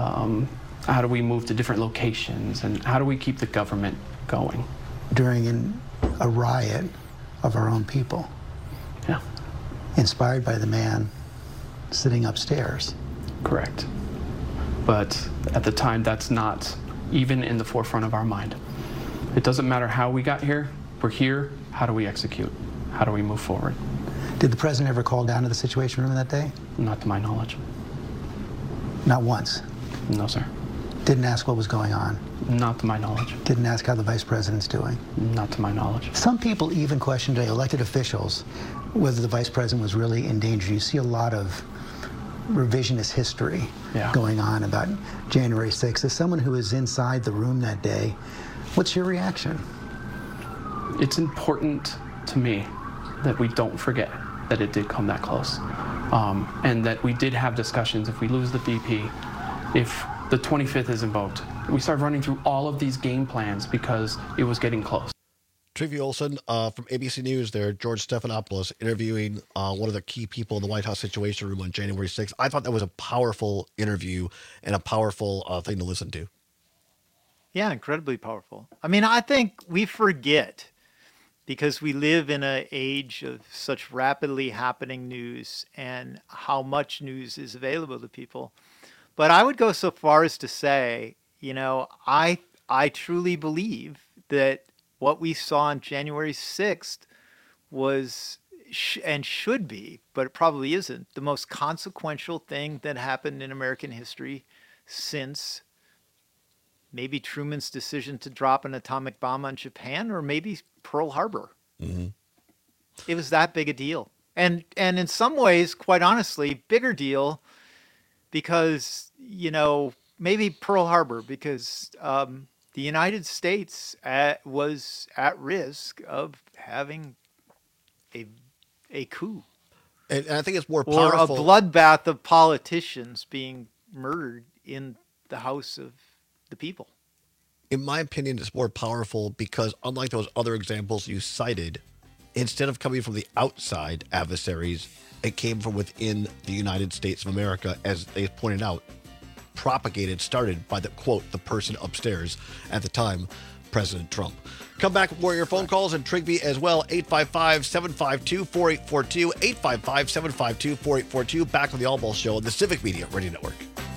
how do we move to different locations, and how do we keep the government going? During a riot of our own people. Yeah. inspired by the man sitting upstairs. Correct. But at the time, that's not even in the forefront of our mind. It doesn't matter how we got here. We're here. How do we execute? How do we move forward? Did the president ever call down to the Situation Room that day? Not to my knowledge. Not once? No, sir. Didn't ask what was going on? Not to my knowledge. Didn't ask how the vice president's doing? Not to my knowledge. Some people even question today, elected officials, whether the vice president was really in danger. You see a lot of revisionist history going on about January 6th. As someone who was inside the room that day, what's your reaction? It's important to me that we don't forget that it did come that close. And that we did have discussions. If we lose the VP, if the 25th is invoked, we start running through all of these game plans because it was getting close. Trivia Olson from ABC News there, George Stephanopoulos, interviewing one of the key people in the White House Situation Room on January 6th. I thought that was a powerful interview and a powerful thing to listen to. Yeah, incredibly powerful. I mean, I think we forget because we live in an age of such rapidly happening news and how much news is available to people. But I would go so far as to say, you know, I truly believe that what we saw on January 6th was and should be, but it probably isn't, the most consequential thing that happened in American history since maybe Truman's decision to drop an atomic bomb on Japan, or maybe Pearl Harbor. Mm-hmm. It was that big a deal. And in some ways, quite honestly, bigger deal because, you know, maybe Pearl Harbor, because the United States was at risk of having a coup. And I think it's more powerful. Or a bloodbath of politicians being murdered in the House of the People. In my opinion, it's more powerful because unlike those other examples you cited, instead of coming from the outside adversaries, it came from within the United States of America, as they pointed out, started by the, quote, the person upstairs at the time, President Trump. Come back with more of your phone calls and Trigby as well, 855-752-4842, 855-752-4842. Back with the All Ball Show on the Civic Media Radio Network.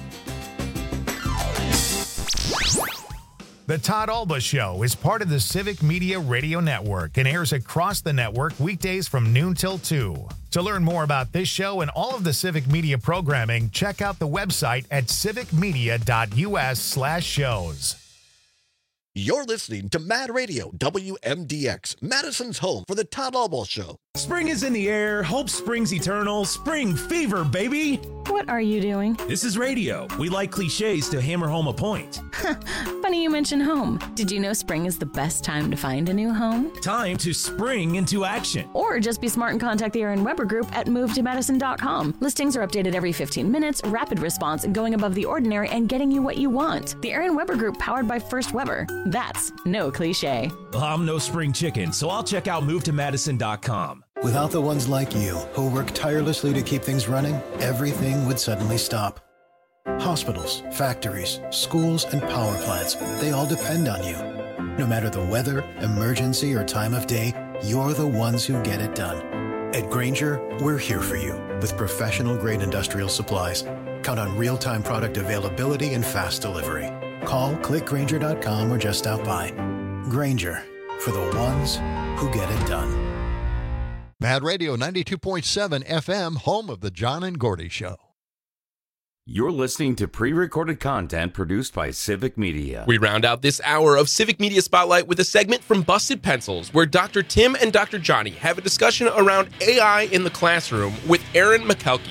The Todd Alba Show is part of the Civic Media Radio Network and airs across the network weekdays from noon till 2. To learn more about this show and all of the Civic Media programming, check out the website at civicmedia.us/shows. You're listening to Mad Radio, WMDX, Madison's home for the Todd Alba Show. Spring is in the air. Hope springs eternal. Spring fever, baby. What are you doing? This is radio. We like cliches to hammer home a point. Funny you mention home. Did you know spring is the best time to find a new home? Time to spring into action. Or just be smart and contact the Aaron Weber Group at movetomadison.com. Listings are updated every 15 minutes, rapid response, and going above the ordinary and getting you what you want. The Aaron Weber Group, powered by First Weber. That's no cliche. Well, I'm no spring chicken, so I'll check out movetomadison.com. Without the ones like you, who work tirelessly to keep things running, everything would suddenly stop. Hospitals, factories, schools, and power plants, they all depend on you. No matter the weather, emergency, or time of day, you're the ones who get it done. At Grainger, we're here for you with professional-grade industrial supplies. Count on real-time product availability and fast delivery. Call, click Grainger.com, or just stop by. Grainger, for the ones who get it done. Mad Radio 92.7 FM, home of the John and Gordy Show. You're listening to pre-recorded content produced by Civic Media. We round out this hour of Civic Media Spotlight with a segment from Busted Pencils, where Dr. Tim and Dr. Johnny have a discussion around AI in the classroom with Aaron McKelkey.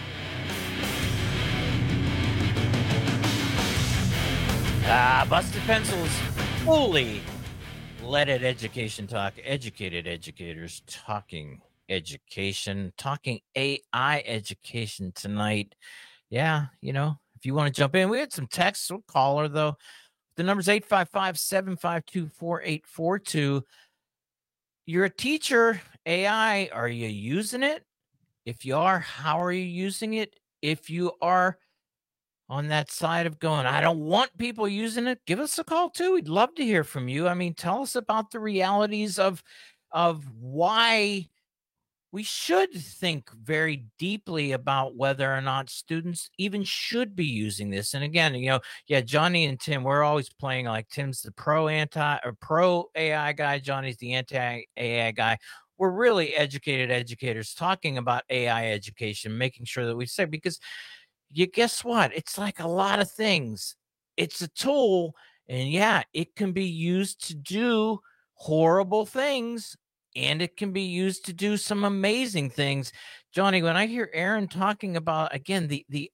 Busted Pencils, fully leaded education talk, educated educators talking education, talking AI education tonight. Yeah, you know, if you want to jump in, we had some texts. We'll call her, though. The number's 855-752-4842. You're a teacher, AI, are you using it? If you are, how are you using it? If you are on that side of going, I don't want people using it, give us a call too. We'd love to hear from you. I mean, tell us about the realities of why we should think very deeply about whether or not students even should be using this. And again, Johnny and Tim, we're always playing like Tim's the pro AI guy, Johnny's the anti AI guy. We're really educated educators talking about AI education, making sure that we say, because guess what? It's like a lot of things. It's a tool, and yeah, it can be used to do horrible things, and it can be used to do some amazing things. Johnny, when I hear Aaron talking about, again, the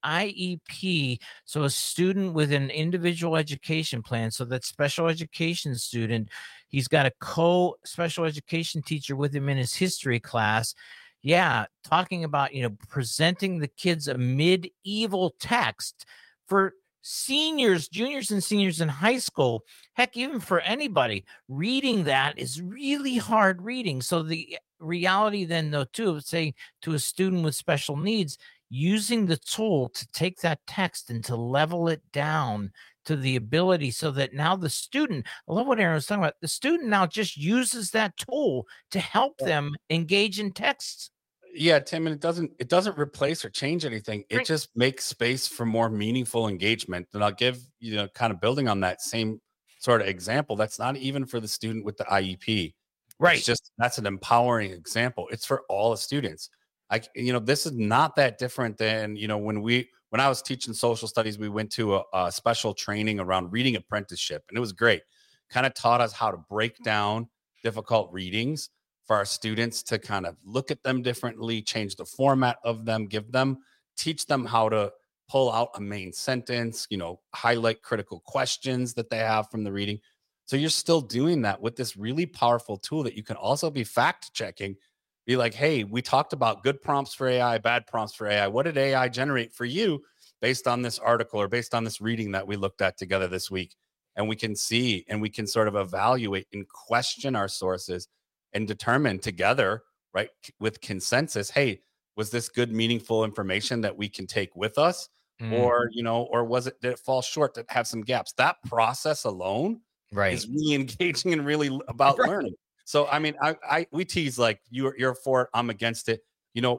IEP, so a student with an individual education plan, so that special education student, he's got a special education teacher with him in his history class. Yeah, talking about, presenting the kids a medieval text for seniors, juniors and seniors in high school. Heck, even for anybody, reading that is really hard reading. So the reality then, though, too, of saying to a student with special needs, using the tool to take that text and to level it down to the ability so that now the student, I love what Aaron was talking about, the student now just uses that tool to help them engage in texts. Yeah, Tim, and it doesn't replace or change anything. It just makes space for more meaningful engagement. And I'll give, kind of building on that same sort of example, that's not even for the student with the IEP. Right. It's just, that's an empowering example. It's for all the students. This is not that different than, when I was teaching social studies, we went to a special training around reading apprenticeship, and it was great. Kind of taught us how to break down difficult readings for our students to kind of look at them differently, change the format of them, teach them how to pull out a main sentence, highlight critical questions that they have from the reading. So you're still doing that with this really powerful tool that you can also be fact checking. Be like, hey, we talked about good prompts for AI, bad prompts for AI. What did AI generate for you based on this article or based on this reading that we looked at together this week? And we can see, and we can sort of evaluate and question our sources and determine together, right, with consensus, hey, was this good, meaningful information that we can take with us? Or, or did it fall short, to have some gaps? That process alone is really engaging and really about learning. So, I mean, we tease like you're for it, I'm against it.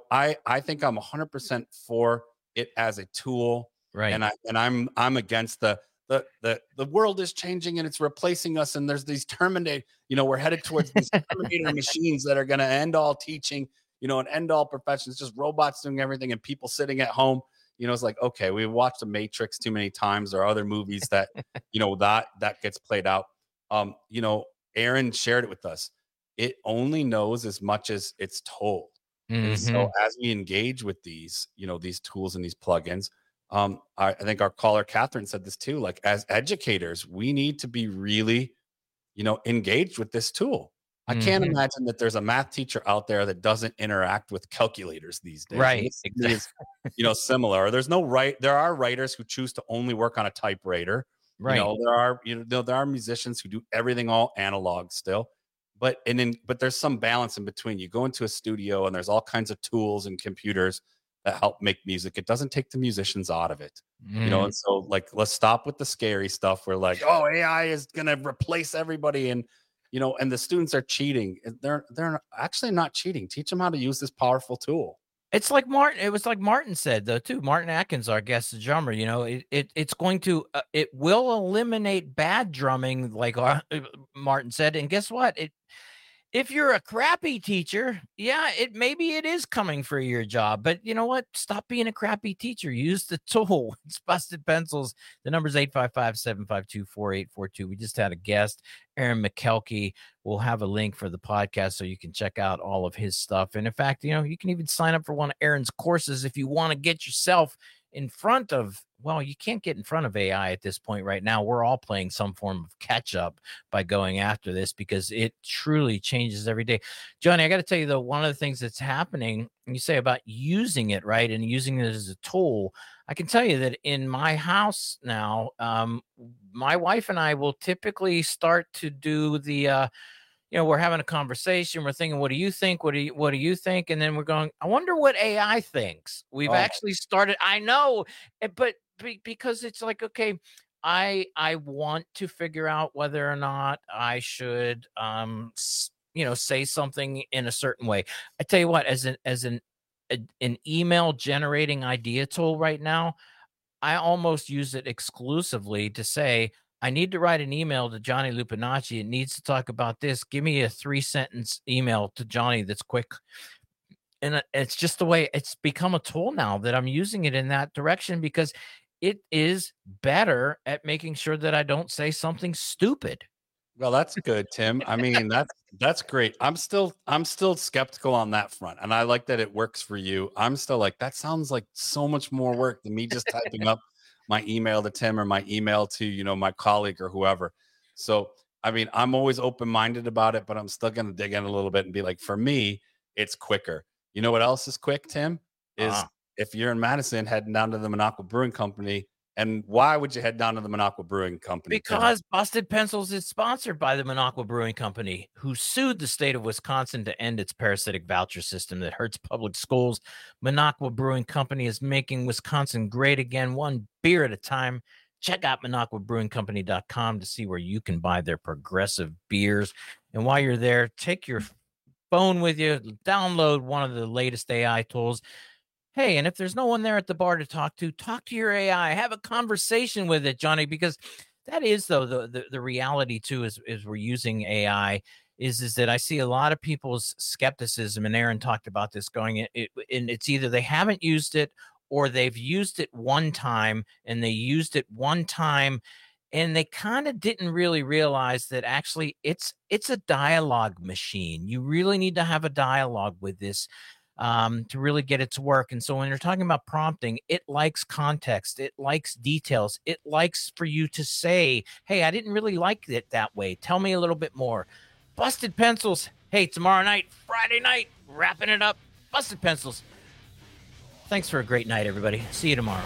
I think I'm 100% for it as a tool. Right. And I'm against the world is changing and it's replacing us. And there's these Terminator, we're headed towards these Terminator machines that are going to end all teaching, and end all professions, just robots doing everything and people sitting at home. It's like, okay, we've watched The Matrix too many times or other movies that, that gets played out. Aaron shared it with us. It only knows as much as it's told. And so as we engage with these, these tools and these plugins, I think our caller Catherine said this too, like as educators, we need to be really, engaged with this tool. I can't imagine that there's a math teacher out there that doesn't interact with calculators these days. Right. Exactly. Similar. There are writers who choose to only work on a typewriter. Right. There are musicians who do everything all analog still. But there's some balance in between. You go into a studio and there's all kinds of tools and computers that help make music. It doesn't take the musicians out of it, and so like, let's stop with the scary stuff. We're like, oh, AI is going to replace everybody. And, and the students are cheating. They're actually not cheating. Teach them how to use this powerful tool. It's like Martin. It was like Martin said, though, too. Martin Atkins, our guest drummer, it's going to, it will eliminate bad drumming, like Martin said. And guess what? If you're a crappy teacher, maybe it is coming for your job. But you know what? Stop being a crappy teacher. Use the tool. It's Busted Pencils. The number's 855-752-4842. We just had a guest, Aaron McKelkey. We'll have a link for the podcast so you can check out all of his stuff. And in fact, you can even sign up for one of Aaron's courses if you want to get yourself in front of, well, you can't get in front of AI at this point right now. We're all playing some form of catch up by going after this because it truly changes every day. Johnny, I got to tell you, though, one of the things that's happening, and you say about using it, right, and using it as a tool, I can tell you that in my house now, my wife and I will typically start to do the we're having a conversation. We're thinking, what do you think? What do you think? And then we're going, I wonder what AI thinks. We've actually started. I know, but because it's like, okay, I want to figure out whether or not I should, say something in a certain way. I tell you what, as an email generating idea tool right now, I almost use it exclusively to say, I need to write an email to Johnny Lupinacci. It needs to talk about this. Give me a 3-sentence email to Johnny that's quick. And it's just the way it's become a tool now that I'm using it in that direction, because it is better at making sure that I don't say something stupid. Well, that's good, Tim. I mean, that's great. I'm still skeptical on that front, and I like that it works for you. I'm still like, that sounds like so much more work than me just typing up my email to Tim or my email to my colleague or whoever. So, I mean, I'm always open-minded about it, but I'm still going to dig in a little bit and be like, for me, it's quicker. You know what else is quick, Tim? Is if you're in Madison, heading down to the Minocqua Brewing Company. And why would you head down to the Minocqua Brewing Company? Because Busted Pencils is sponsored by the Minocqua Brewing Company, who sued the state of Wisconsin to end its parasitic voucher system that hurts public schools. Minocqua Brewing Company is making Wisconsin great again, one beer at a time. Check out MinocquaBrewingCompany.com to see where you can buy their progressive beers. And while you're there, take your phone with you, download one of the latest AI tools. Hey, and if there's no one there at the bar to talk to your AI. Have a conversation with it, Johnny, because that is, though, the reality, too, is we're using AI, is that I see a lot of people's skepticism, and Aaron talked about this and it's either they haven't used it or they've used it one time, and they used it one time, and they kind of didn't really realize that actually it's a dialogue machine. You really need to have a dialogue with this to really get it to work. And so when you're talking about prompting, it likes context, it likes details, it likes for you to say, hey, I didn't really like it that way. Tell me a little bit more. Busted Pencils. Hey, tomorrow night, Friday night, wrapping it up. Busted Pencils. Thanks for a great night, everybody. See you tomorrow.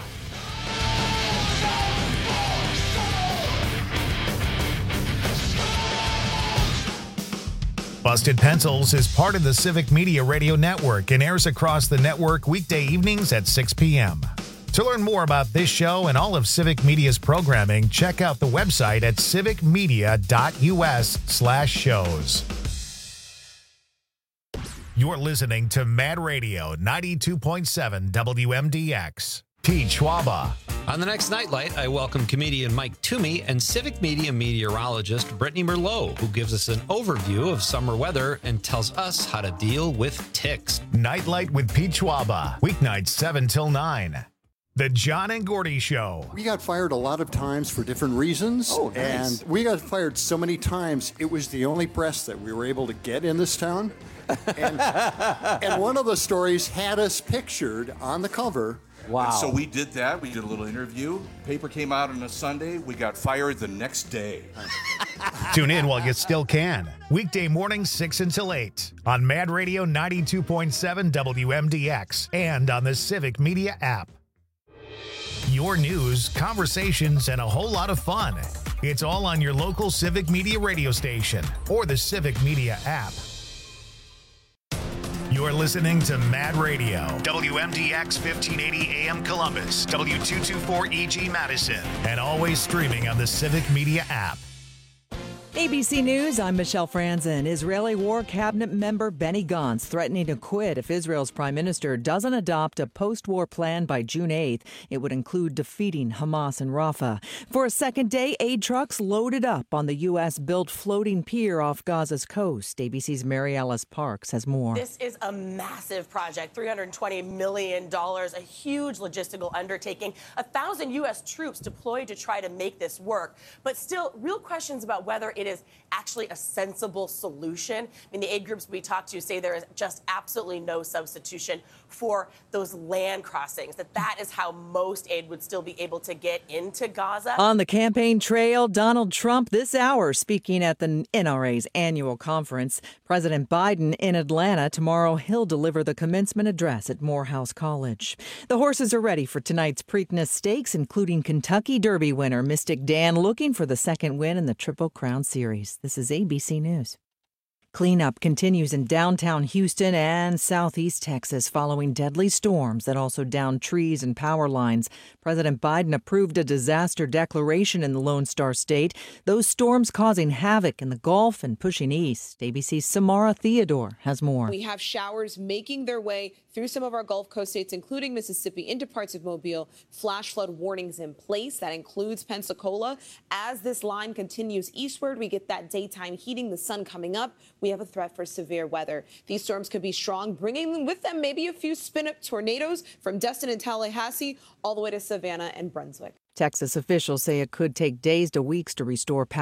Busted Pencils is part of the Civic Media Radio Network and airs across the network weekday evenings at 6 p.m. To learn more about this show and all of Civic Media's programming, check out the website at civicmedia.us/shows. You're listening to Mad Radio 92.7 WMDX. Pete Schwaba. On the next Nightlight, I welcome comedian Mike Toomey and Civic Media meteorologist Brittany Merlot, who gives us an overview of summer weather and tells us how to deal with ticks. Nightlight with Pete Schwaba, weeknights 7 till 9. The John and Gordy Show. We got fired a lot of times for different reasons. Oh, nice. And we got fired so many times, it was the only press that we were able to get in this town. And one of the stories had us pictured on the cover. Wow. And so we did that. We did a little interview. Paper came out on a Sunday. We got fired the next day. Tune in while you still can. Weekday mornings 6 until 8 on Mad Radio 92.7 WMDX and on the Civic Media app. Your news, conversations, and a whole lot of fun. It's all on your local Civic Media radio station or the Civic Media app. You're listening to Mad Radio, WMDX 1580 AM Columbus, W224 EG Madison, and always streaming on the Civic Media app. ABC News, I'm Michelle Franzen. Israeli War Cabinet member Benny Gantz threatening to quit if Israel's prime minister doesn't adopt a post-war plan by June 8th. It would include defeating Hamas in Rafah. For a second day, aid trucks loaded up on the U.S.-built floating pier off Gaza's coast. ABC's Mary Alice Parks has more. This is a massive project, $320 million, a huge logistical undertaking, 1,000 U.S. troops deployed to try to make this work. But still, real questions about whether it is actually a sensible solution. I mean, the aid groups we talked to say there is just absolutely no substitution for those land crossings, that is how most aid would still be able to get into Gaza. On the campaign trail, Donald Trump this hour speaking at the NRA's annual conference. President Biden in Atlanta. Tomorrow, he'll deliver the commencement address at Morehouse College. The horses are ready for tonight's Preakness Stakes, including Kentucky Derby winner Mystic Dan looking for the second win in the Triple Crown Series. This is ABC News. Cleanup continues in downtown Houston and southeast Texas following deadly storms that also downed trees and power lines. President Biden approved a disaster declaration in the Lone Star State. Those storms causing havoc in the Gulf and pushing east. ABC's Samara Theodore has more. We have showers making their way through some of our Gulf Coast states, including Mississippi, into parts of Mobile. Flash flood warnings in place. That includes Pensacola. As this line continues eastward, we get that daytime heating, the sun coming up. We have a threat for severe weather. These storms could be strong, bringing with them maybe a few spin-up tornadoes from Destin and Tallahassee all the way to Savannah and Brunswick. Texas officials say it could take days to weeks to restore power.